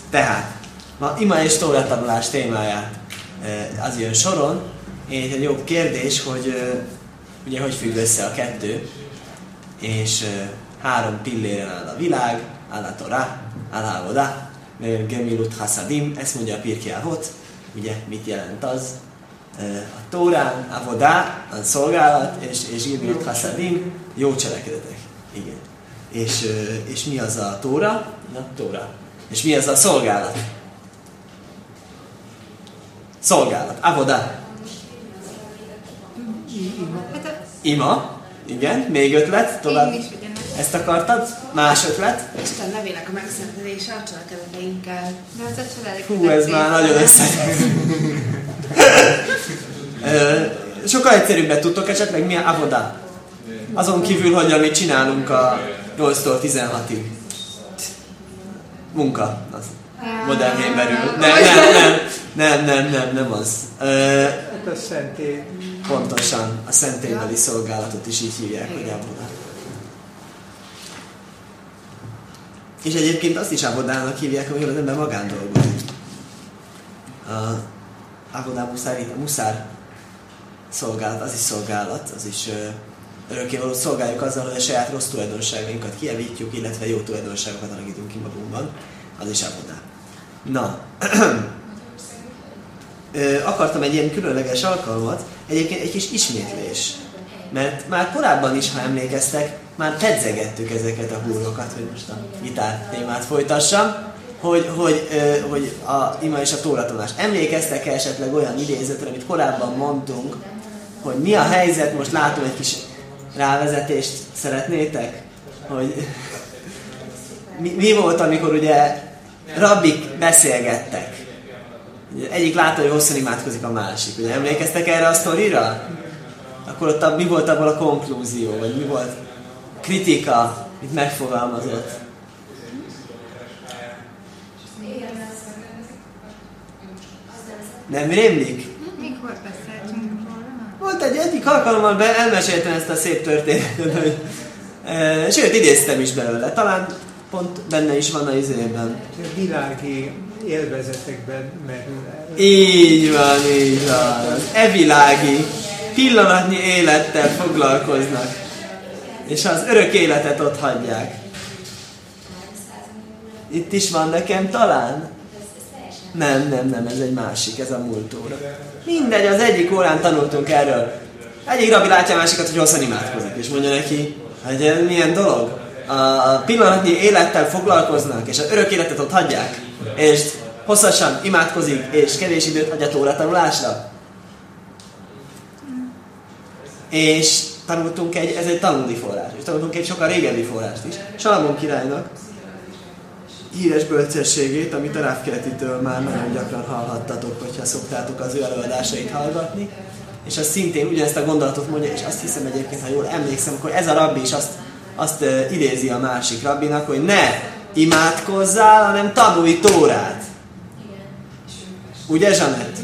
Tehát, ma ima és tóra tanulás témáját az jön soron, és egy jó kérdés, hogy ugye hogy függ össze a kettő, és 3 pilléren áll a világ, áll a Torah, áll a Avoda, Gemilut Hasadim, ezt mondja a Pirkei Avot, ugye mit jelent az? A Tórán, Avoda, a szolgálat, és Gemilut Hasadim, jó cselekedetek. Igen. És mi az a Tóra? Na, Tóra. És mi az a szolgálat? Szolgálat. Avoda. Ima. Igen. Még ötlet? Tovább. Ezt akartad? Más ötlet? Isten nevének a megszentelése a cselekedeteinkkel. Hú, ez már nagyon összetett. Sokkal egyszerűbbet tudtok esetleg, mi a Avoda? Azon kívül, hogy amit csinálunk a 8-tól 16-ig. Munka. Az modernén belül. Nem az. A szentély. Pontosan. A szentélybeli szolgálatot is így hívják, hogy Avoda. És egyébként azt is Avodának hívják, amikor az ember magán dolgozik. Avoda muszár szolgálat, az is szolgálat, az is örökkévaló szolgáljuk azzal, hogy a saját rossz tulajdonságainkat kijavítjuk, illetve jó tulajdonságokat alakítunk ki magunkban. Az is Avoda. Na, akartam egy ilyen különleges alkalmat, egyébként egy kis ismétlés. Mert már korábban is, ha emlékeztek, már pedzegettük ezeket a húrokat, hogy most a gitár témát folytassam, hogy a ima és a tóra tanulás. Emlékeztek-e esetleg olyan idézetre, amit korábban mondtunk, hogy mi a helyzet, most látom egy kis rávezetést, szeretnétek? Hogy mi volt, amikor ugye rabbik beszélgettek? Egyik látta, hogy hosszan imádkozik a másik. Ugye emlékeztek erre a sztorira? Akkor ott mi volt abban a konklúzió, vagy mi volt kritika, mit megfogalmazott? Nem rémlik? Mikor beszéltünk róla? Volt egyik alkalommal elmeséltem ezt a szép történetet, hogy, sőt, idéztem is belőle. Talán pont benne is van a izében. A világi élvezetekben merül el. Így van. Az evilági, pillanatnyi élettel foglalkoznak. És az örök életet ott hagyják. Itt is van nekem talán? Nem, ez egy másik, ez a múlt óra. Mindegy, az egyik órán tanultunk erről. Egyik rabbi látja a másikat, hogy hosszan imádkozik, és mondja neki, hogy ez milyen dolog. A pillanatnyi élettel foglalkoznak, és az örök életet ott hagyják, és hosszasan imádkozik, és kevés időt hagy a tóra tanulásra. És tanultunk ez egy talmudi forrás, és tanultunk egy sokkal régebbi forrást is. Salamon királynak híres bölcsességét, amit a Rav Keretitől már nagyon gyakran hallhattatok, hogyha szoktátok az ő előadásait hallgatni. És az szintén ugyanezt a gondolatot mondja, és azt hiszem egyébként, ha jól emlékszem, akkor ez a rabbi is azt idézi a másik rabbinak, hogy ne imádkozzál, hanem tanulj Tórát. Ugye, Zsanett?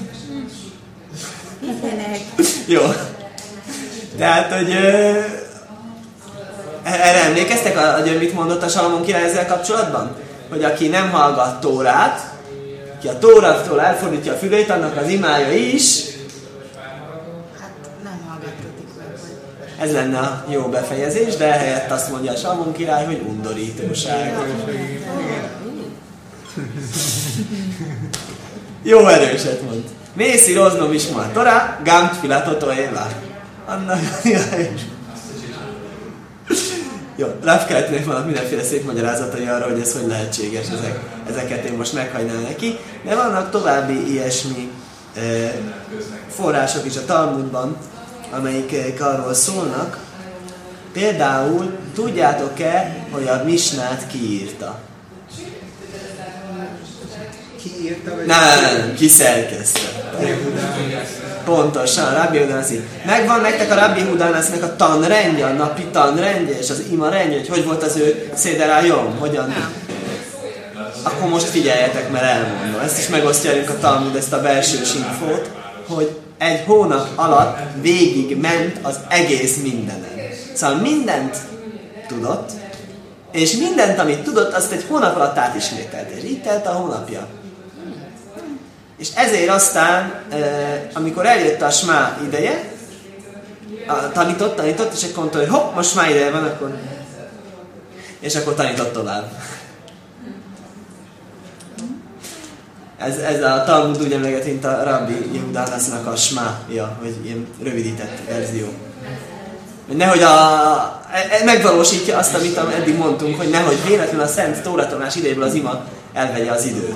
Jó. Tehát, hogy erre emlékeztek, hogy mit mondott a Salamon király ezzel kapcsolatban? Hogy aki nem hallgat Tórát, aki a Tórától elfordítja a fülét, annak az imája is. Hát nem hallgattatik meg. Ez lenne a jó befejezés, de ehelyett azt mondja a Salamon király, hogy undorítóság. Jó erőset mond. Mészi roznom is ma Torá, gámt filatoto éva. Annak jó, Rav Keretnek vannak mindenféle szép magyarázatai arra, hogy ez hogy lehetséges, ezeket én most meghagynám neki, de vannak további ilyesmi források is a Talmudban, amelyik arról szólnak. Például, tudjátok-e, hogy a Misnát kiírta? Kiírta, vagy Nem, kiszerkezte. Pontosan, Rabbi Hudanászi. Megvan nektek a Rabbi Hudanásznak a tanrendje, a napi tanrendje, és az ima rendje, hogy volt az ő széderájom? Hogyan? Akkor most figyeljetek, mert elmondom. Ezt is megosztja velünk a Talmud, ezt a belsős infót, hogy egy hónap alatt végig ment az egész mindenen. Szóval mindent tudott, És mindent, amit tudott, azt egy hónap alatt átismételte. És így telt a hónapja. És ezért aztán, amikor eljött a smá ideje, tanított, és akkor mondta, hogy hopp, most smá ideje van, akkor... És akkor tanított tovább. Ez a Talmud úgy emleget, mint a Rabbi Yehudánásznak a smája, vagy ilyen rövidített verzió. Nehogy megvalósítja azt, amit eddig mondtunk, hogy nehogy véletlenül a szent tóratanulás idejéből az ima elvegye az időt.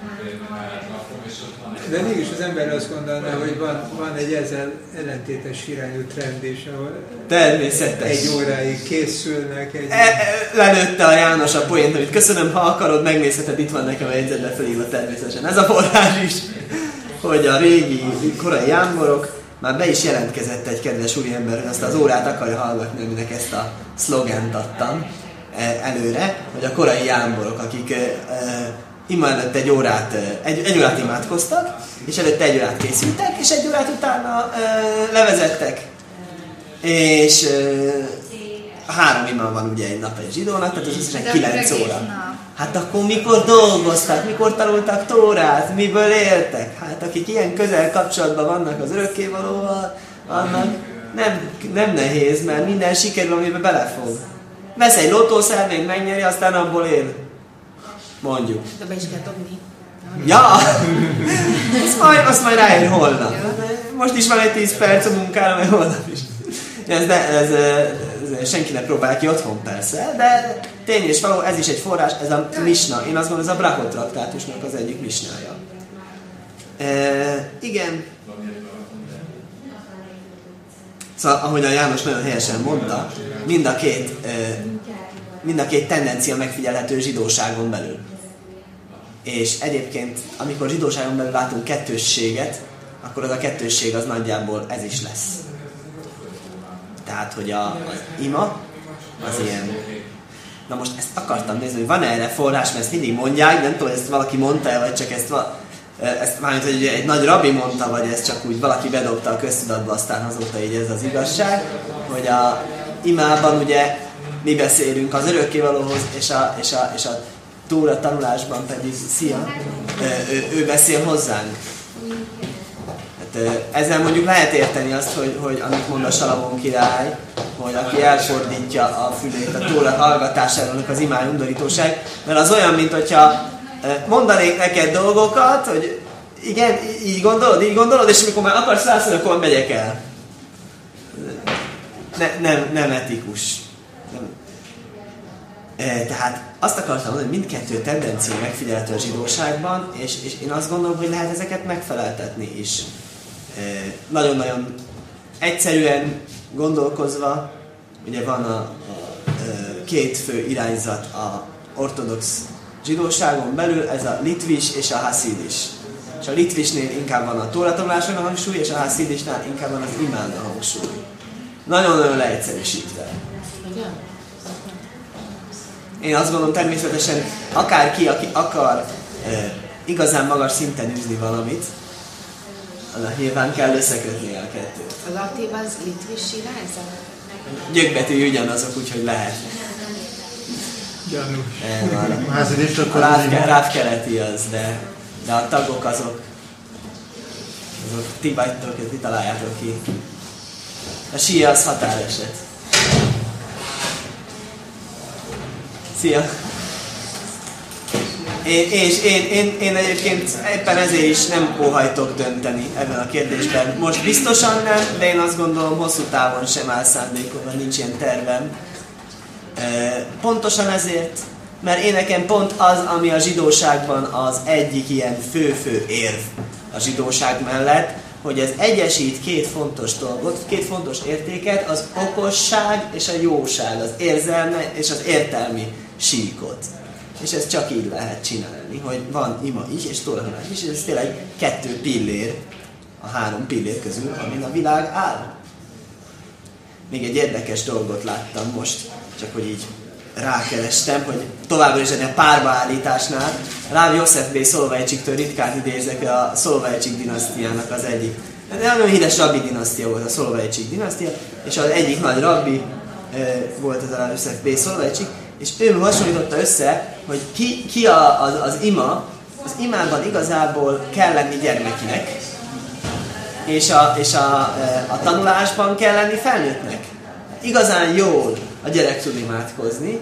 De mégis az ember azt gondolná, hogy van egy ezzel ellentétes irányú trend is, ahol természetes. Egy óráig készülnek. Lelőtte a János a poént, amit köszönöm, ha akarod, megnézheted, itt van nekem a jegyzetben felírva természetesen. Ez a forrás is, hogy a régi, korai jámborok, már be is jelentkezett egy kedves úriember, hogy azt az órát akarja hallgatni, aminek ezt a szlogent adtam előre, hogy a korai jámborok, akik ima előtt egy órát imádkoztak, és előtte egy órát készültek, és egy órát utána levezettek. És 3 imám van ugye egy nap egy zsidónak, tehát az összesen 9 óra. Hát akkor mikor dolgoztak, mikor tanultak Tórát, miből éltek? Hát akik ilyen közel kapcsolatban vannak az örökkévalóval, annak nem nehéz, mert minden sikerül, amiben belefog. Vesz egy lottószervényt, megnyeri, aztán abból él. Mondjuk. De be is kell dobni. Ja! Azt majd ráér holnap. Most is van egy 10 perc a munkára, mert holnap is. Ez senki ne próbál ki otthon persze, de tény és való, ez is egy forrás, ez a misna. Én azt gondolom, ez a Brachot traktátusnak az egyik misnája. Igen. Szóval, ahogy a János nagyon helyesen mondta, mind a két tendencia megfigyelhető zsidóságon belül. És egyébként, amikor zsidóságon belül látunk kettősséget, akkor az a kettősség az nagyjából ez is lesz. Tehát, hogy az ima, az ilyen... Na most ezt akartam nézni, hogy van-e erre forrás, mert ezt mindig mondják, nem tudom, hogy ezt valaki mondta-e, vagy csak ezt mármint, hogy egy nagy rabbi mondta, vagy ezt csak úgy valaki bedobta a köztudatba, aztán azóta így ez az igazság, hogy a imában ugye mi beszélünk az örökkévalóhoz, és a Tóra tanulásban pedig ő beszél hozzánk. Hát, ezzel mondjuk lehet érteni azt, hogy amit mond a Salamon király, hogy aki elfordítja a fülét a Tóra hallgatásáról, az imány undorítóság, mert az olyan, mint hogyha mondanék neked dolgokat, hogy igen, így gondolod, és amikor már akarsz válaszolni, akkor megyek el. Nem etikus. Tehát azt akartam mondani, hogy mindkettő tendencia megfigyelhető a zsidóságban, és én azt gondolom, hogy lehet ezeket megfeleltetni is. Nagyon-nagyon egyszerűen gondolkozva, ugye van a két fő irányzat a ortodox zsidóságon belül, ez a litvis és a haszidis. És a litvisnél inkább van a tóratanulásban a hangsúly, és a haszidisnál inkább van az imán a hangsúly. Nagyon-nagyon leegyszerűsítve. Én azt gondolom természetesen akárki, aki akar igazán magas szinten űzni valamit, annak nyilván kell összekötni a kettőt. A latív az litvis irányzat? Gyökbetű ugyanazok, úgyhogy lehet. Gyanús. A rávkeleti az, de a tagok azok ti vagytok, ti találjátok ki. A síja az határeset. Szia! Én egyébként éppen ezért is nem óhajtok dönteni ebben a kérdésben. Most biztosan nem, de én azt gondolom hosszú távon sem áll szándékomban, nincs ilyen tervem. Pontosan ezért, mert én nekem pont az, ami a zsidóságban az egyik ilyen fő érv a zsidóság mellett, hogy ez egyesít két fontos dolgot, két fontos értéket, az okosság és a jóság, az érzelme és az értelmi síkot. És ezt csak így lehet csinálni, hogy van ima is, és tóratanulás is, és ez tényleg 2 pillér, a 3 pillér közül, amin a világ áll. Még egy érdekes dolgot láttam most, csak hogy így rákerestem, hogy továbbra is a párbaállításnál Ráv József B. Szoloveitchiktől ritkán idézek, a Szoloveitchik dinasztiának az egyik. De nagyon híres rabbi dinasztia volt a Szoloveitchik dinasztia, és az egyik nagy rabbi volt ez a Ráv József B. Szoloveitchik, és ő hasonlította össze, hogy ki az ima. Az imában igazából kell lenni gyermekinek, és a tanulásban kell lenni felnőttnek. Igazán jól a gyerek tud imádkozni,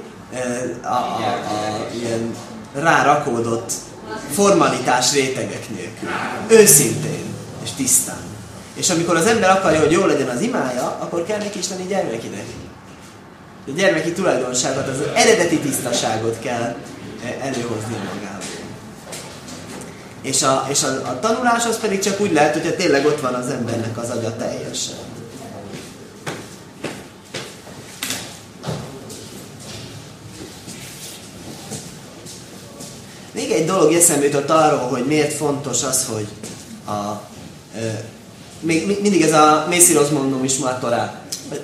ilyen rárakódott formalitás rétegek nélkül. Őszintén és tisztán. És amikor az ember akarja, hogy jól legyen az imája, akkor kell neki is lenni gyermekinek. A gyermeki tulajdonságot, az eredeti tisztaságot kell előhozni magából. És a tanulás az pedig csak úgy lehet, hogyha tényleg ott van az embernek az agya teljesen. Még egy dolog eszembe jutott arról, hogy miért fontos az, hogy mindig ez a Mésziroz mondom is már Torá.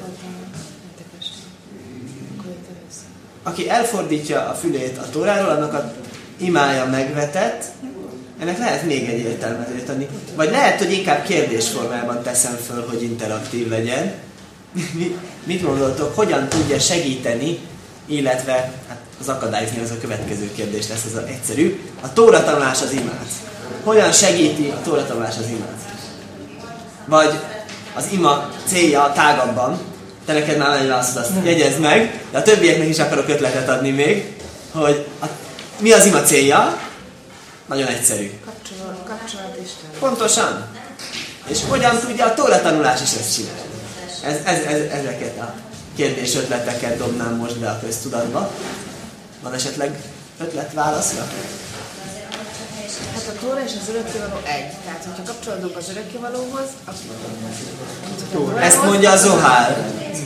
Aki elfordítja a fülét a Tóráról, annak a imája megvetett, ennek lehet még egy értelmezést adni. Vagy lehet, hogy inkább kérdésformában teszem föl, hogy interaktív legyen. Mit gondoltok, hogyan tudja segíteni, illetve hát az akadályozni az a következő kérdés lesz, az egyszerű. A Tóra tanulás az imát. Hogyan segíti a Tóra tanulás az imát? Vagy az ima célja tágabban, te neked már egy válaszod, azt jegyezd meg, de a többieknek is akarok ötletet adni még, hogy mi az ima célja? Nagyon egyszerű. Kapcsolat Isten. Pontosan. És hogyan tudja a Tóra tanulás is ezt csinálni? Ezeket a kérdés-ötleteket dobnám most be a köztudatba. Van esetleg ötlet válaszra? Hát a Tóra és az örökkévaló egy. Tehát, hogyha kapcsolódunk az örökkévalóhoz, akkor... Ezt mondja a Zohár.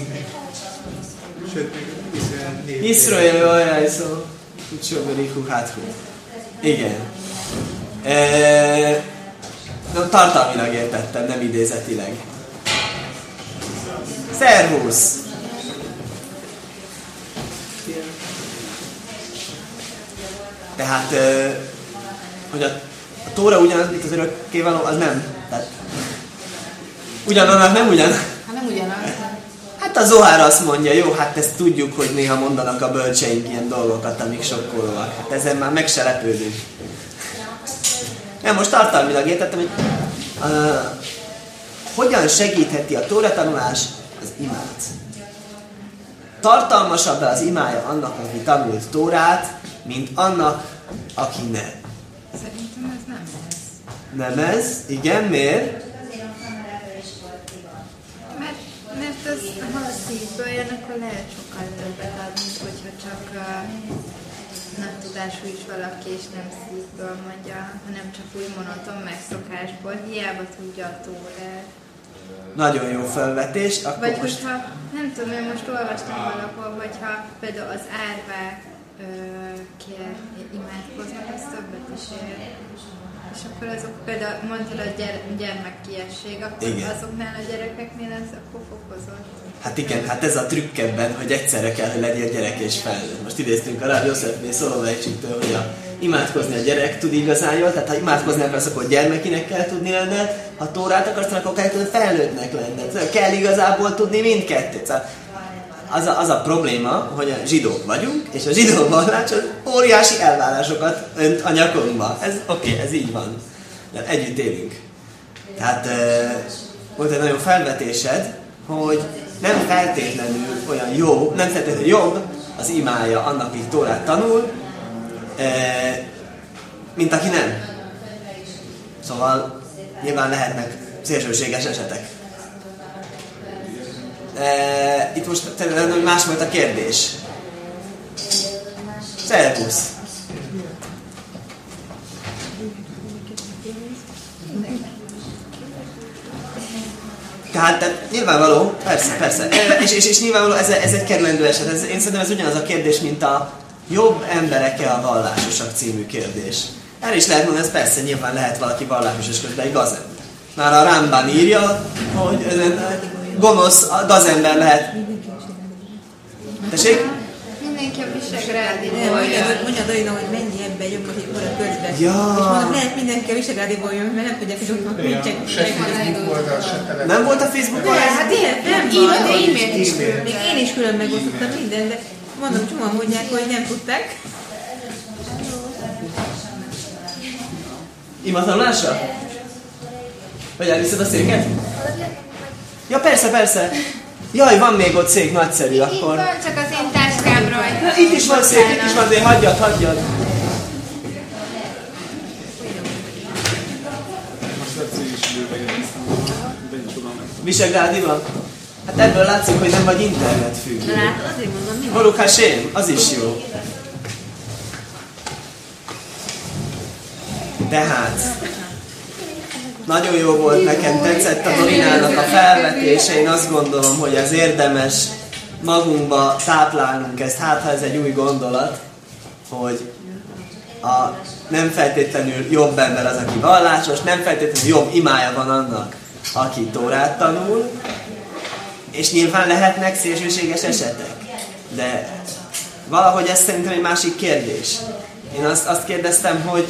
Sőt, még Iszrael, olyan szó. Ucsóberiku háthu. Igen. Tartalmilag értettem, nem idézetileg. Szervusz! Tehát, hogy a Tóra ugyanaz, mint az örökkévaló, az nem. Tehát, ugyanannak nem ugyanaz. Hát nem ugyanaz. Hát a Zohár azt mondja, jó, hát ezt tudjuk, hogy néha mondanak a bölcseink ilyen dolgokat, amik sokkolóak. Hát ezen már meg se lepődünk. Nem, most tartalmilag értettem, hogy hogyan segítheti a Tóra tanulás az imát. Tartalmasabb az imája annak, aki tanult Tórát, mint annak, aki nem. Szerintem ez nem ez. Nem ez? Igen, miért? Mert az, ha a szívből jön, akkor lehet sokkal többet adni, hogyha csak nagy tudású is valaki, és nem szívből mondja, hanem csak úgy monoton megszokásból, hiába tudja a Tórát. Nagyon jó felvetés. Vagy hogyha, nem tudom, én most olvastam valahol, hogyha például az árvák imádkoznak, az többet is ér. És akkor azok például, mondtad a gyermekkiesség, akkor igen. Azoknál a gyerekeknél ez akkor fokozott. Hát igen, hát ez a trükk ebben, hogy egyszerre kell, hogy legyen gyerek és felnőtt. Most idéztünk a Rav Yosef Szoloveicsiktől, hogy imádkozni a gyerek tud igazán jól, tehát ha imádkozni akarsz, akkor gyermekinek kell tudni lenned, ha Tórát akarsz, akkor kell tudni felnőttnek lenned. Kell igazából tudni mindkettőt. Az a probléma, hogy a zsidók vagyunk, és a zsidó vallás az óriási elvárásokat önt a nyakunkba. Ez oké, ez így van. De együtt élünk. Tehát volt egy nagyon felvetésed, hogy nem feltétlenül olyan jó, nem feltétlenül jobb az imája annak, aki Tórát tanul, mint aki nem. Szóval nyilván lehetnek szélsőséges esetek. Itt most más volt a kérdés. Szervusz! Tehát nyilvánvaló, persze. És nyilvánvaló ez egy kerülendő eset. Én szerintem ez ugyanaz a kérdés, mint a jobb emberek-e a vallásosak című kérdés. El is lehet mondani, ez persze, nyilván lehet valaki vallásos és közben egy gazember. Már a Ramban írja, hogy gonosz gazember lehet. Tessék? Mindenki a Visegrádiból jön. Mondjad olyan, hogy mennyi ember jön most itt a közben. Ja. És mondom, lehet mindenki a Visegrádiból jön, mert nem tudják, hogy ott nincsen. Se Facebook oldal, se telefon. Nem volt a Facebook oldal? Hát nem e-mailt is még én is külön megosztottam minden, de mondom, csomóan mondják, hogy nem tudták. Imatanulásra? Vagy elviszed a széket? Ja, persze. Jaj, van még ott szék, nagyszerű, akkor... Itt van, csak az én táskám rajta. Na, itt is van szék, itt is van, de hagyjad. Visegrádi van? Hát ebből látszik, hogy nem vagy internetfüggő. Látod, azért mondom, mi? Baruch Hashem, az is jó. Tehát, nagyon jó volt, nekem tetszett a Dorinának a felvetése, én azt gondolom, hogy ez érdemes magunkba táplálnunk ezt, hát ha ez egy új gondolat, hogy nem feltétlenül jobb ember az, aki vallásos, nem feltétlenül jobb imája van annak, aki Tórát tanul, és nyilván lehetnek szélsőséges esetek. De valahogy ez szerintem egy másik kérdés. Én azt kérdeztem, hogy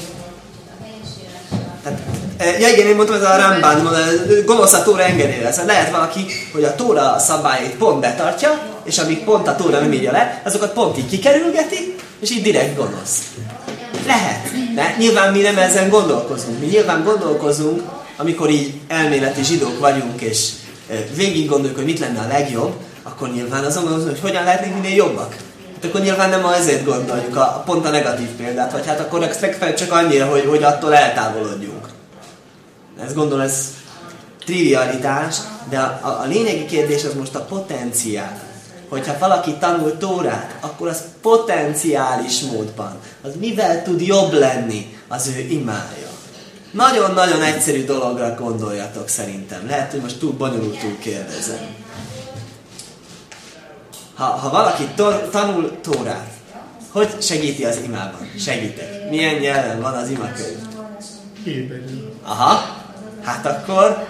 igen, én mondtam, ez a Ramban, gonosz a Tóra engedélye. Szóval lehet valaki, hogy a Tóra szabályait pont betartja, és amíg pont a Tóra nem írja le, azokat pont így kikerülgeti, és így direkt gonosz. Lehet, de nyilván mi nem ezen gondolkozunk. Mi nyilván gondolkozunk, amikor így elméleti zsidók vagyunk, és végig gondoljuk, hogy mit lenne a legjobb, akkor nyilván azon gondolkozunk, hogy hogyan lehetnénk minél jobbak. Hát akkor nyilván nem ezért gondoljuk pont a negatív példát, vagy hát akkor legfeljebb csak annyira, hogy attól eltávolodjunk. Ezt gondolom, ez trivialitás, de a lényegi kérdés az most a potenciál. Hogyha valaki tanul Tórát, akkor az potenciális módban, az mivel tud jobb lenni az ő imája. Nagyon-nagyon egyszerű dologra gondoljatok szerintem. Lehet, hogy most túl bonyolultul kérdezem. Ha valaki tanul Tórát, hogy segíti az imában? Segítek. Milyen nyelven van az imakönyv? Héberül. Aha. Hát akkor...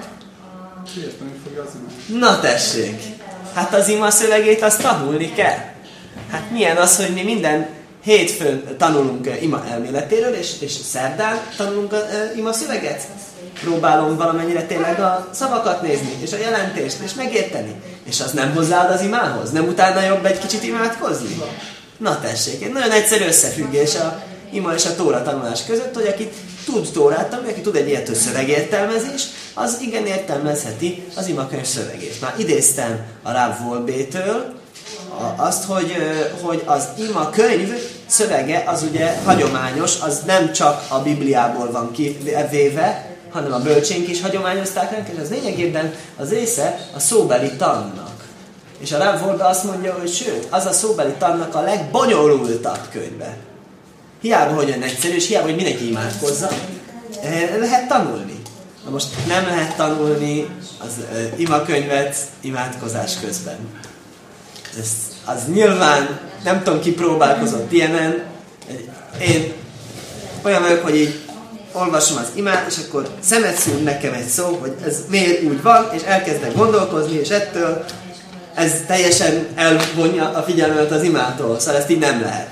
Na tessék. Hát az ima szövegét azt tanulni kell. Hát milyen az, hogy mi minden hétfőn tanulunk ima elméletéről, és szerdán tanulunk ima szöveget? Próbálom valamennyire tényleg a szavakat nézni, és a jelentést, és megérteni. És az nem hozzáad az imához? Nem utána jobb egy kicsit imádkozni? Na tessék, egy nagyon egyszerű összefüggés a ima és a Tóra tanulás között, hogy aki tud Tórát tanulni, aki tud egy ilyető szövegértelmezés, az igen értelmezheti az imakönyv szövegét. Már idéztem a Rav Wolbétől azt, hogy az imakönyv szövege az ugye hagyományos, az nem csak a Bibliából van kivéve, hanem a bölcsénk is hagyományozták ránk, és az lényegében az része a szóbeli tannak. És a Rav Wolbe azt mondja, hogy sőt, az a szóbeli tannak a legbonyolultabb könyve. Hiába, hogy olyan egyszerű, és hiába, hogy mindenki imádkozza, lehet tanulni. Na most nem lehet tanulni az imakönyvet imádkozás közben. Az nyilván, nem tudom ki próbálkozott ilyenen. Én olyan vagyok, hogy így olvasom az imát, és akkor szemet szúr nekem egy szó, hogy ez miért úgy van, és elkezdek gondolkozni, és ettől ez teljesen elvonja a figyelmet az imától. Szóval ezt így nem lehet.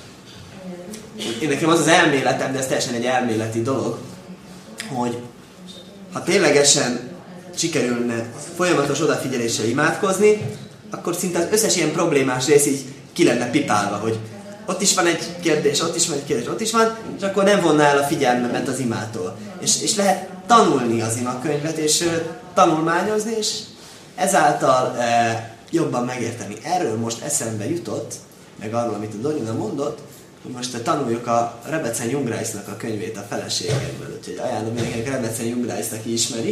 Én nekem az elméletem, de ez teljesen egy elméleti dolog, hogy ha ténylegesen sikerülne folyamatos odafigyeléssel imádkozni, akkor szinte az összes ilyen problémás rész így ki lenne pipálva, hogy ott is van egy kérdés, ott is van egy kérdés, ott is van, és akkor nem vonná el a figyelmemet az imától. És lehet tanulni az imakönyvet, és tanulmányozni, és ezáltal jobban megérteni. Erről most eszembe jutott, meg arról, amit a Dorina mondott, hogy most tanuljuk a Rebecen Jungreisnak a könyvét a feleségemből, úgyhogy ajánlom mindenkinek Rebecen Jungreist, aki ismeri.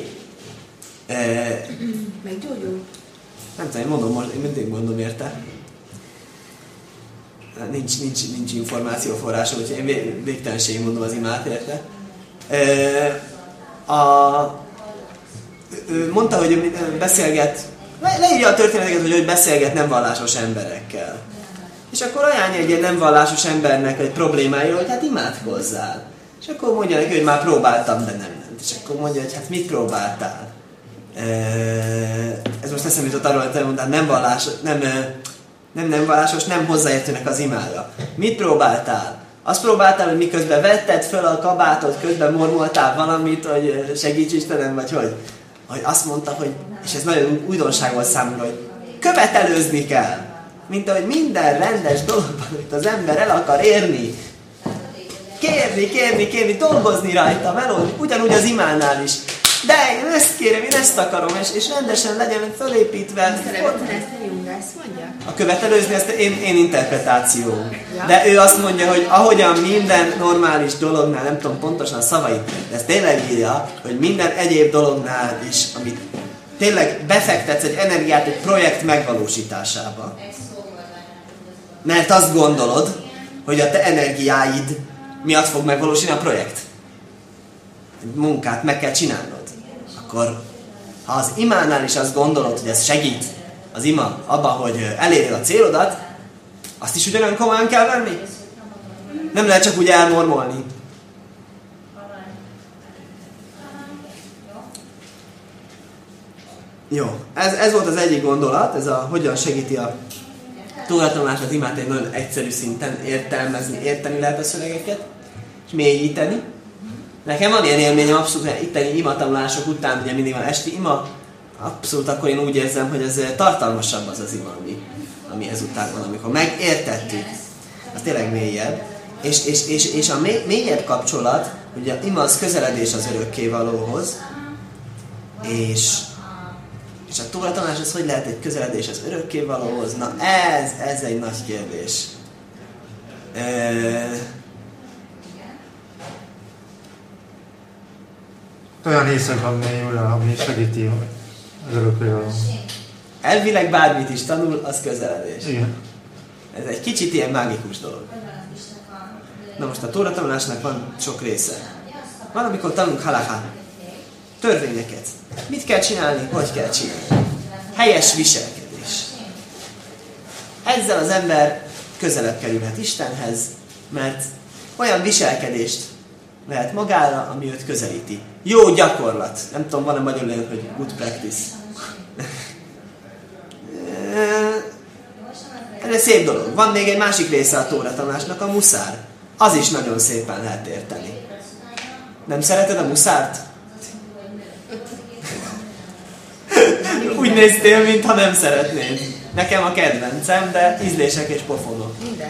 Meggyógyul? Nem tudom, én mindig mondom érte. Nincs információforrásom, úgyhogy én végtelenségig mondom az imát érte. Mondta, hogy beszélget, leírja a történeteket, hogy beszélget nem vallásos emberekkel. És akkor ajánlja egy ilyen nem vallásos embernek egy problémáira, hogy hát imádkozzál. És akkor mondja neki, hogy már próbáltam, de nem ment. És akkor mondja, hogy hát mit próbáltál? Ez most eszembe jutott arról, hogy mondtál, nem vallásos, nem hozzáértőnek az imája. Mit próbáltál? Azt próbáltál, hogy miközben vetted föl a kabátot, közben mormoltál valamit, hogy segíts Istenem, vagy hogy? Hogy azt mondta, hogy, és ez nagyon újdonság volt számomra, hogy követelőzni kell. mint ahogy minden rendes dologban, amit az ember el akar érni. Kérni, dolgozni rajta, melódni, ugyanúgy az imánál is. De én ezt kérem, én ezt akarom, és rendesen legyen fölépítve. Szeretném ezt a Jung ezt mondja? A követelőzni ezt én interpretáció. De ő azt mondja, hogy ahogyan minden normális dolognál, nem tudom pontosan a szavait, de ez tényleg írja, hogy minden egyéb dolognál is, amit tényleg befektetsz egy energiát egy projekt megvalósításába. Mert azt gondolod, hogy a te energiáid miatt fog megvalósulni a projekt. Munkát meg kell csinálnod. Akkor, ha az imánál is azt gondolod, hogy ez segít az ima abban, hogy elérjél a célodat, azt is ugyanolyan komolyan kell venni? Nem lehet csak úgy elmormolni. Jó, ez volt az egyik gondolat, ez a hogyan segíti a tóratanulás az imát egy nagyon egyszerű szinten értelmezni, érteni lehet a szövegeket, és mélyíteni. Nekem van ilyen élményem abszolút, hogy itteni imatanulások után, ugye mindig van esti ima, abszolút akkor én úgy érzem, hogy ez tartalmasabb az ima, ami ezután van, amikor megértettük. Az tényleg mélyebb. És a mélyebb kapcsolat, ugye a ima az közeledés az örökkévalóhoz, és a tóratanulás az hogy lehet egy közeledés az örökkévalóhoz? Na ez egy nagy kérdés. Olyan éjszakban mélyül, ami segíti az örökkévaló. Elvileg bármit is tanul, az közeledés. Igen. Ez egy kicsit ilyen mágikus dolog. Na most a tóratanulásnak van sok része. Van, amikor tanulunk halakha, törvényeket. Mit kell csinálni, hogy kell csinálni. Helyes viselkedés. Ezzel az ember közelebb kerülhet Istenhez, mert olyan viselkedést lehet magára, ami őt közelíti. Jó gyakorlat. Nem tudom, van-e magyarul olyan, hogy good practice. Ez egy szép dolog. Van még egy másik része a tóratanulásnak, a muszár. Az is nagyon szépen lehet érteni. Nem szereted a muszárt? Úgy néztél, mintha nem szeretnéd. Nekem a kedvencem, de ízlések és pofonok. Minden.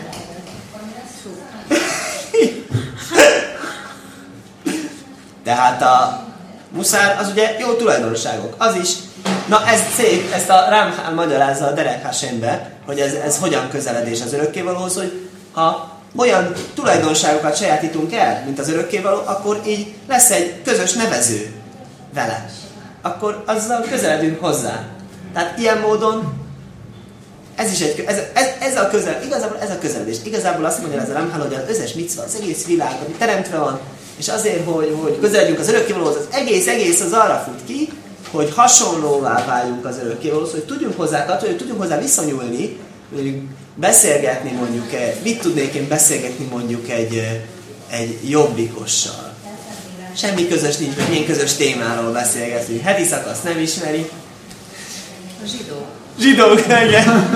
Tehát a muszár az ugye jó tulajdonságok. Az is. Na ez szép, ezt a Ramchal magyarázza a Derek Hashembe, hogy ez hogyan közeledés az örökkévalóhoz, hogy ha olyan tulajdonságokat sajátítunk el, mint az örökkévaló, akkor így lesz egy közös nevező vele. Akkor azzal közeledünk hozzá. Tehát ilyen módon ez is ez a közel, igazából ez a közeledés. Igazából azt mondja ez a Ramchal, hogy az összes micva, az egész világ, ami teremtve van, és azért, hogy közeledjünk az örökkévalóhoz, az egész az arra fut ki, hogy hasonlóvá váljunk az örökkévalóhoz, hogy tudjunk hozzá kapcsolni, hogy tudjunk hozzá viszonyulni, mondjuk beszélgetni mondjuk, mit tudnék én beszélgetni mondjuk egy jobbikossal. Semmi közös nincs, hogy milyen közös témáról beszélgetünk. Heti szakasz nem ismeri. A zsidó. Zsidók, igen.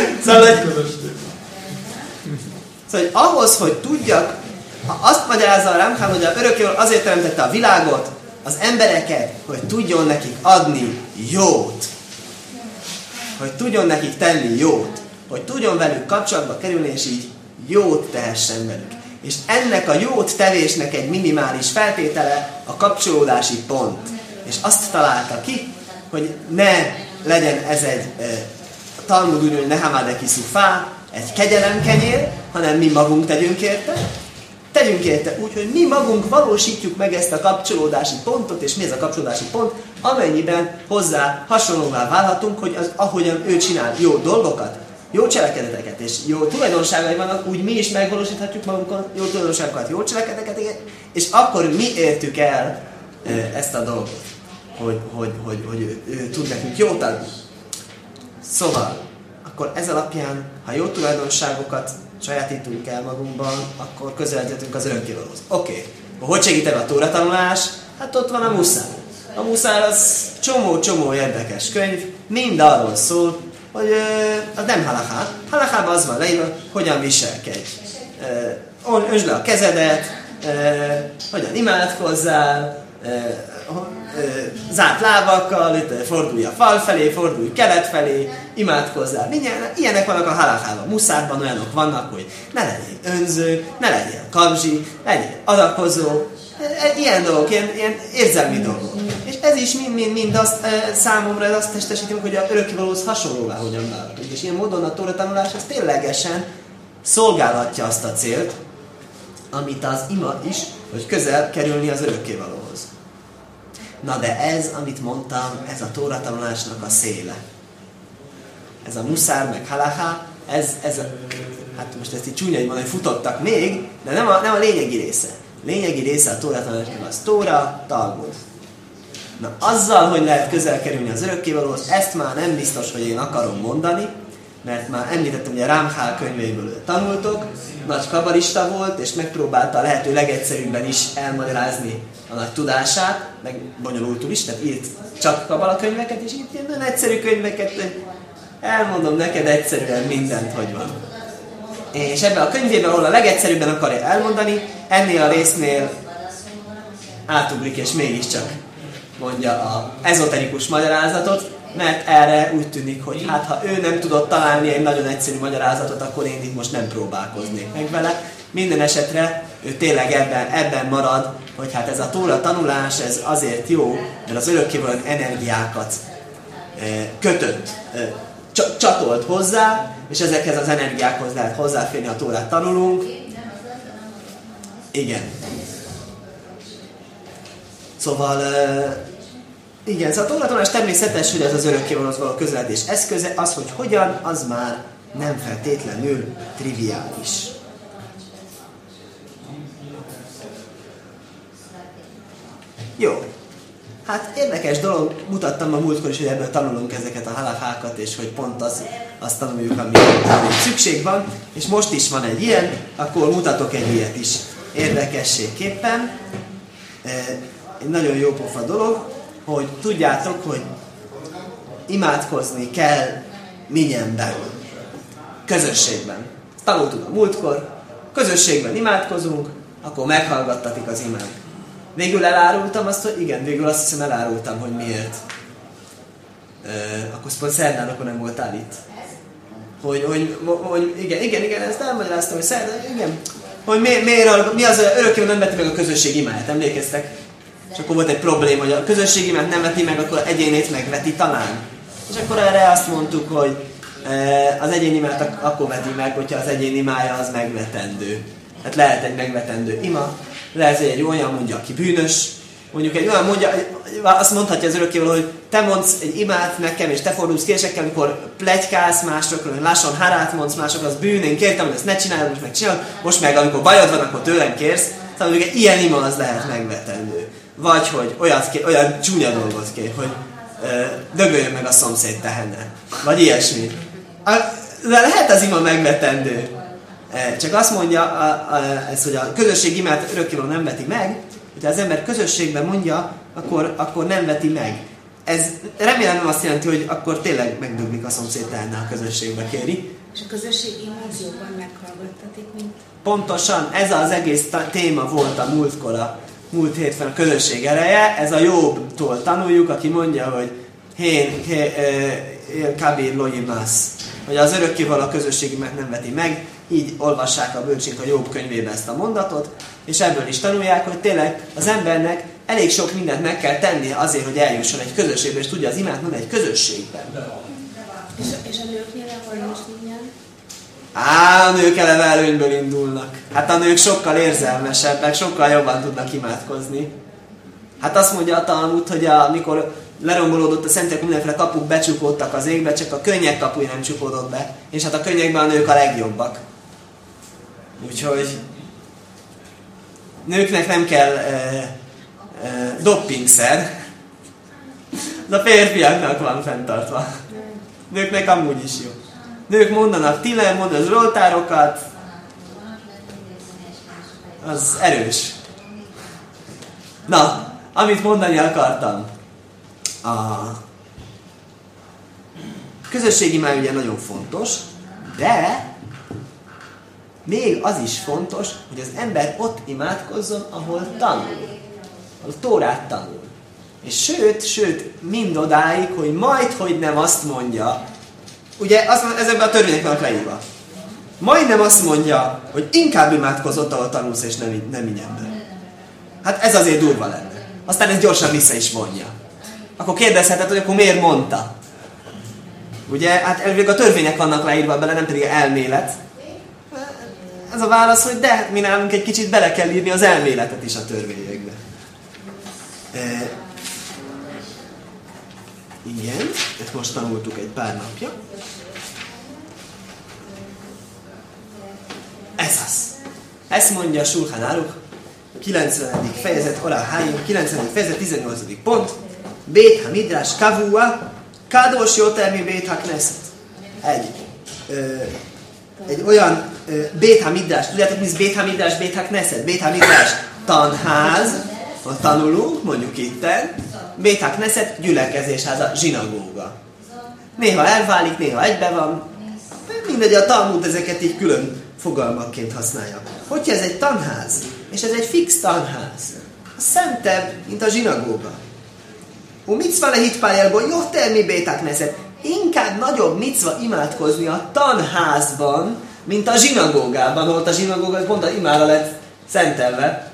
Szóval, hogy ahhoz, hogy tudjak, azt magyarázza a Ramchal, hogy a örökkévaló azért teremtette a világot, az embereket, hogy tudjon nekik adni jót. Hogy tudjon nekik tenni jót. Hogy tudjon velük kapcsolatba kerülni, és így jót tehessen velük. És ennek a jót tevésnek egy minimális feltétele a kapcsolódási pont. És azt találta ki, hogy ne legyen ez egy Talmud úgy, hogy nehamadeki szufá, egy kegyelemkenyér, hanem mi magunk tegyünk érte úgy, hogy mi magunk valósítjuk meg ezt a kapcsolódási pontot, és mi ez a kapcsolódási pont, amennyiben hozzá hasonlóvá válhatunk, hogy az, ahogyan ő csinál jó dolgokat, jó cselekedeteket, és jó tulajdonságai vannak, úgy mi is megvalósíthatjuk magunkon jó tulajdonságokat, jó cselekedeteket, és akkor mi értük el ezt a dolgot, hogy ő tud nekünk jót adni. Szóval, akkor ez alapján, ha jó tulajdonságokat sajátítunk el magunkban, akkor közeledhetünk az örökkévalóhoz. Oké. Hogy segít a tóratanulás? Hát ott van a muszár. A muszár az csomó érdekes könyv, mind arról szól, hogy az nem halakha. Halakhában az van leírva, hogyan viselkedj. Öntsd le a kezedet, hogyan imádkozzál, zárt lábakkal, fordulj a fal felé, fordulj kelet felé, imádkozzál. Ilyenek vannak a halachában. Muszárban olyanok vannak, hogy ne legyél önző, ne legyél kabzsi, legyél adakozó, ilyen dolgok, ilyen érzelmi dolgok. És ez is mind azt számomra azt testesítünk, hogy a örökkévalóhoz hasonlóvá hogyan választunk. És ilyen módon a tóra tanulás az ténylegesen szolgálhatja azt a célt, amit az ima is, hogy közel kerülni az örökkévalóhoz. Na de ez, amit mondtam, ez a tóra tanulásnak a széle. Ez a muszár, meg halacha, hát most ezt így csúnya, hogy futottak még, de nem a lényegi része. Lényegi része a tóra tanulásnak az Tóra, Talmud. Na azzal, hogy lehet közel kerülni az örökkévalóhoz, ezt már nem biztos, hogy én akarom mondani, mert már említettem, hogy a Ramchal könyveiből tanultok, nagy kabalista volt, és megpróbálta a lehető legegyszerűbben is elmagyarázni a nagy tudását, meg bonyolultul is, tehát írt csak kabala könyveket, és írt ilyen nagyon egyszerű könyveket, elmondom neked egyszerűen mindent, hogy van. És ebben a könyvében, ahol a legegyszerűbben akarja elmondani, ennél a résznél átugrik, és mégiscsak mondja az ezoterikus magyarázatot, mert erre úgy tűnik, hogy hát ha ő nem tudott találni egy nagyon egyszerű magyarázatot, akkor én itt most nem próbálkoznék meg vele. Minden esetre ő tényleg ebben marad, hogy hát ez a tóra tanulás, ez azért jó, mert az örökkévaló energiákat kötött, csatolt hozzá, és ezekhez az energiákhoz lehet hozzáférni, a tórát tanulunk. Igen. Szóval, igen, szóval a tóra tanulás természetes, hogy ez az örökkévalóhoz való közeledés eszköze, az, hogy hogyan, az már nem feltétlenül triviális. Jó. Hát érdekes dolog, mutattam a múltkor is, hogy ebből tanulunk ezeket a halachákat, és hogy pont azt tanuljuk, amire szükség van, és most is van egy ilyen, akkor mutatok egy ilyet is érdekességképpen. Egy nagyon jó pofa dolog, hogy tudjátok, hogy imádkozni kell minyenben, közösségben. Tanultuk a múltkor, közösségben imádkozunk, akkor meghallgattatik az imát. Végül elárultam azt, hogy igen, végül azt hiszem elárultam, hogy miért. Akkor pont szerdán, akkor nem voltál itt. Hogy igen, ezt elmagyaráztam, hogy szerdán, igen. Hogy mi az, hogy örökkévaló nem veti meg a közösség imáját, emlékeztek? És akkor volt egy probléma, hogy a közösség imát nem veti meg, akkor egyénét megveti talán. És akkor erre azt mondtuk, hogy az egyén imát akkor veti meg, hogyha az egyén imája az megvetendő. Hát lehet egy megvetendő ima, lehet egy olyan mondja, aki bűnös, mondjuk egy olyan mondja, azt mondhatja az örökkévaló, hogy te mondsz egy imát nekem, és te fordulsz késekkel, amikor pletykálsz másokról, lássan harát mondsz másokról, az bűn, én kértem, hogy ezt ne csinálod, most meg csinálod, most meg amikor bajod van, akkor tőlem kérsz, szóval egy ilyen ima az lehet megvetendő. Vagy hogy olyan csúnya dolgot kér, hogy dögöljön meg a szomszéd tehenne. Vagy ilyesmi. De lehet az ima megvetendő. Csak azt mondja, ez, hogy a közösség imát örökkévaló nem veti meg, hogyha az ember közösségben mondja, akkor nem veti meg. Ez remélem nem azt jelenti, hogy akkor tényleg megdöglik a szomszéd tehenne, a közösségbe kéri. És a közösség imát jobban meghallgattatik, mint... Pontosan, ez az egész téma volt a múlt hétfőn a közösség ereje. Ez a Jobbtól tanuljuk, aki mondja, hogy kabir lojimász, hogy az örökkévaló a közösség imát nem veti meg. Így olvassák a bölcsénk a Jobb könyvében ezt a mondatot, és ebből is tanulják, hogy tényleg az embernek elég sok mindent meg kell tennie azért, hogy eljusson egy közösségbe, és tudja az imát mondani egy közösségben. És a nőknél ahol nincs ilyen? A nők eleve előnyből indulnak. Hát a nők sokkal érzelmesebbek, sokkal jobban tudnak imádkozni. Hát azt mondja a Talmud, hogy amikor lerombolódott a szentek, mindenféle kapuk becsukódtak az égbe, csak a könnyek kapuj nem csukódott be. És hát a könnyekben a nők a legjobbak. Úgyhogy nőknek nem kell doppingszer. De a férfiaknak van fenntartva. Nőknek amúgy is jó. Nők mondanak Tilem, mondanak az roltárokat. Az erős. Na, amit mondani akartam. A közösségi már ugye nagyon fontos, de még az is fontos, hogy az ember ott imádkozzon, ahol tanul. Ahol Tórát tanul. És sőt, mind odáig, hogy majd, hogy nem azt mondja, ugye ezekben a törvények vannak leírva. Majdnem azt mondja, hogy inkább imádkozott, ahol tanulsz, és nem ingyenben. Hát ez azért durva lenne. Aztán ez gyorsan vissza is vonja. Akkor kérdezheted, hogy akkor miért mondta? Ugye, hát elvileg a törvények vannak leírva bele, nem pedig elmélet. Ez a válasz, hogy de, mi nálunk egy kicsit bele kell írni az elméletet is a törvényekbe. Igen, ezt most tanultuk egy pár napja. Ez az. Ezt mondja Shulchan Aruch, 90. fejezet, Orah Hayim, 90. fejezet, 18. pont. Beit HaMidrash Kavua, Kadosh Yoter mi Beit HaKnesset. Egy olyan Beit HaMidrash, tudjátok mi ez Beit HaMidrash, Beit HaKnesset? Beit HaMidrash tanház, ahol tanulunk, mondjuk itten. Beit HaKnesset gyülekezésháza, zsinagóga. Néha elválik, néha egybe van. Mindegy, a Talmud ezeket így külön fogalmakként használja. Hogyha ez egy tanház, és ez egy fix tanház, a szentebb, mint a zsinagóga. Micva lehitpályából jó termi Beit HaKnesset. Inkább nagyobb micva imádkozni a tanházban, mint a zsinagógában, ahol a zsinagóga pont az imára lett szentelve.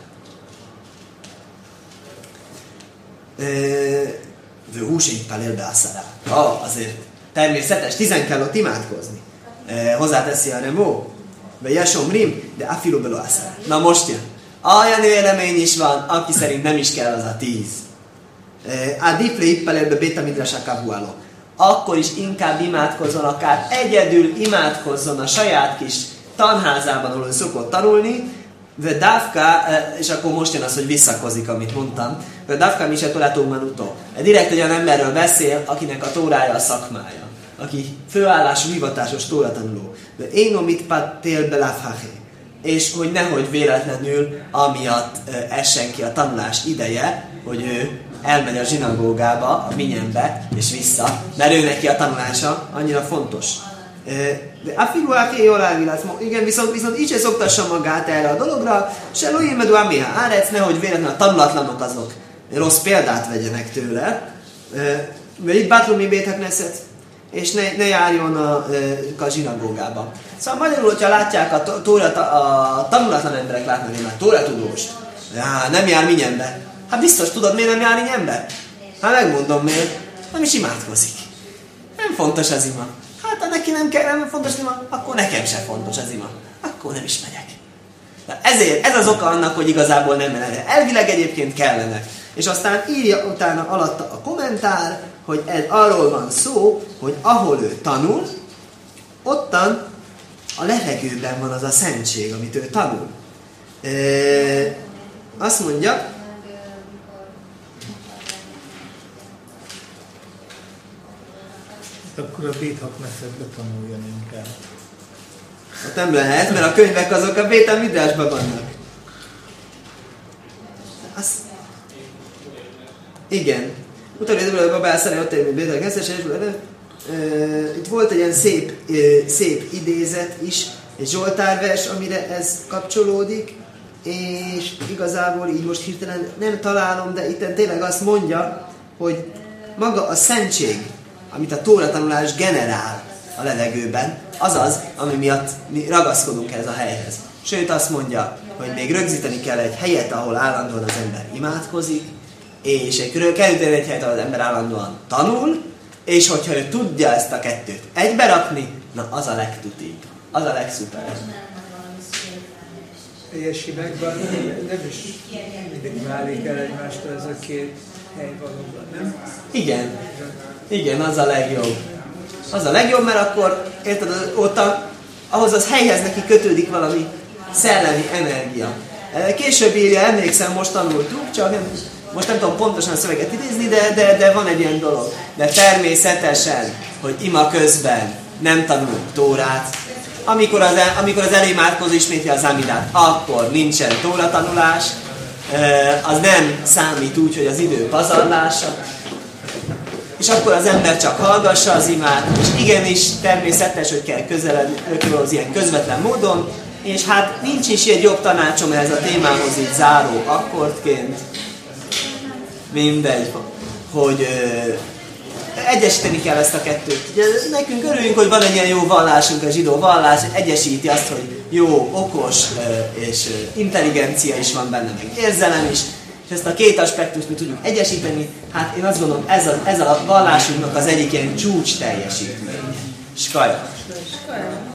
Húsítpályába ászára. Azért természetes, 10 kell ott imádkozni. Hozzáteszi a Remó, vagy Jesomrim, de afilu beló ászára. Na most jön. Olyan vélemény is van, aki szerint nem is kell az a 10. Adifle hippelőbe Beit HaMidrash Kavuáló. Akkor is inkább imádkozzon, akár egyedül imádkozzon a saját kis tanházában, ahol szokott tanulni, és akkor most jön az, hogy visszakozik, amit mondtam. Dafka mi se Torátó utó. Direkt olyan emberről beszél, akinek a tórája a szakmája. Aki főállású, hivatásos tóratanuló. De én omit patél belafhaché. És hogy nehogy véletlenül amiatt essen ki a tanulás ideje, hogy ő elmegy a zsinagógába, a minyenbe, és vissza, mert ő neki a tanulása annyira fontos. De afiruáké jól elvilás. Igen, viszont így se szoktassa magát erre a dologra, se lójén medú amiha árec, nehogy véletlenül a tanulatlanok azok rossz példát vegyenek tőle. Mert itt Bátlumi Beit HaKnesset, és ne járjon a zsinagógába. Szóval magyarul, hogyha látják a tanulatlan emberek látnak, hogy már tóratudóst, nem jár minyenbe. Hát biztos tudod, miért nem jár minyenbe? Hát megmondom miért. Nem is imádkozik. Nem fontos az ima. Hát ha neki nem fontos az ima, akkor nekem sem fontos az ima. Akkor nem is megyek. De ezért, ez az oka annak, hogy igazából nem menne. Elvileg egyébként kellene. És aztán írja utána alatta a kommentár, hogy ez arról van szó, hogy ahol ő tanul, ottan a levegőben van az a szentség, amit ő tanul. Azt mondja, akkor a Beit HaKnessetbe tanuljon inkább. ott nem lehet, mert a könyvek azok a Beit HaMidrashban vannak. Igen. Utána a babászára ott érni Beit HaKnesset, itt volt egy ilyen szép idézet is, egy zsoltárvers, amire ez kapcsolódik, és igazából így most hirtelen nem találom, de itt tényleg azt mondja, hogy maga a szentség, amit a tóratanulás generál a levegőben, az az, ami miatt mi ragaszkodunk ehhez a helyhez. Sőt azt mondja, hogy még rögzíteni kell egy helyet, ahol állandóan az ember imádkozik, és kerülteni egy helyet, ahol az ember állandóan tanul, és hogyha ő tudja ezt a kettőt egyberakni, na az a legtutibb, az a legszuperebb. Jesiekben nem is mindig válik el egymástól ez a két hely valóban, nem? Igen, az a legjobb. Az a legjobb, mert akkor, érted, ott ahhoz az helyhez neki kötődik valami szellemi energia. Később írja, emlékszem, most tanultuk, csak most nem tudom pontosan a szöveget idézni, de van egy ilyen dolog. De természetesen, hogy ima közben nem tanulunk Tórát, amikor az elimádkozó ismétli az Amidát, akkor nincsen tóratanulás, az nem számít úgy, hogy az idő pazarlása, és akkor az ember csak hallgassa az imát, és igenis természetes, hogy kell közeledni az ilyen közvetlen módon, és hát nincs is egy jobb tanácsom ez a témához így záró akkordként. Mindegy. hogy egyesíteni kell ezt a kettőt. Ugye, nekünk örülünk, hogy van egy ilyen jó vallásunk, a zsidó vallás, egyesíti azt, hogy jó, okos és intelligencia is van benne, meg érzelem is, és ezt a két aspektust mi tudjuk egyesíteni. Hát én azt gondolom, ez a vallásunknak az egyik ilyen csúcs teljesítmény. Skaja.